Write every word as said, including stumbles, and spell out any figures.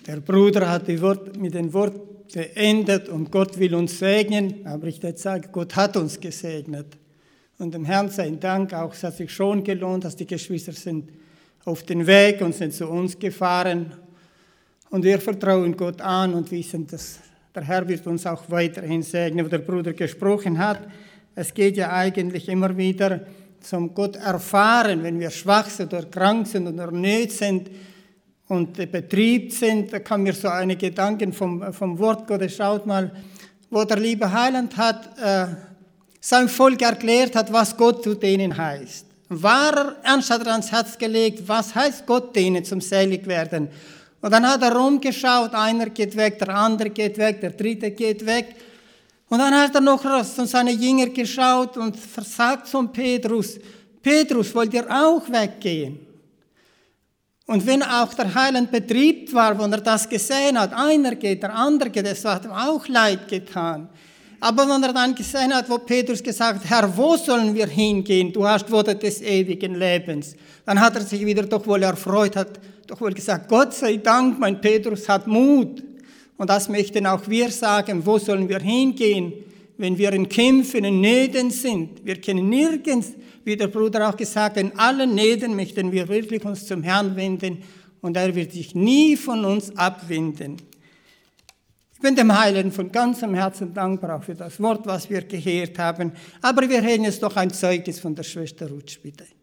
Der Bruder hat die Wort, mit den Worten beendet und Gott will uns segnen, aber ich würde sagen, Gott hat uns gesegnet. Und dem Herrn sei Dank, auch es hat sich schon gelohnt, dass die Geschwister sind auf den Weg und sind zu uns gefahren. Und wir vertrauen Gott an und wissen, dass der Herr wird uns auch weiterhin segnen, wo der Bruder gesprochen hat. Es geht ja eigentlich immer wieder zum Gott erfahren, wenn wir schwach sind oder krank sind oder nöt sind und betriebt sind. Da kam mir so eine Gedanken vom, vom Wort Gottes. Schaut mal, wo der liebe Heiland hat, äh, sein Volk erklärt hat, was Gott zu denen heißt. War er ernst hat er ans Herz gelegt, was heißt Gott denen zum selig werden? Und dann hat er rumgeschaut, einer geht weg, der andere geht weg, der dritte geht weg. Und dann hat er noch von seinen Jüngern geschaut und versagt zum Petrus, Petrus, wollt ihr auch weggehen? Und wenn auch der Heiland betriebt war, wo er das gesehen hat, einer geht, der andere geht, es hat ihm auch leid getan. Aber wenn er dann gesehen hat, wo Petrus gesagt hat, Herr, wo sollen wir hingehen? Du hast Worte des ewigen Lebens. Dann hat er sich wieder doch wohl erfreut, hat doch wohl gesagt, Gott sei Dank, mein Petrus hat Mut. Und das möchten auch wir sagen, wo sollen wir hingehen, wenn wir in Kämpfen, in Nöten sind? Wir können nirgends, wie der Bruder auch gesagt hat, in allen Nöten möchten wir wirklich uns zum Herrn wenden und er wird sich nie von uns abwenden. Ich bin dem Heiligen von ganzem Herzen dankbar auch für das Wort, was wir gehört haben. Aber wir hören jetzt doch ein Zeugnis von der Schwester Rutsch, bitte.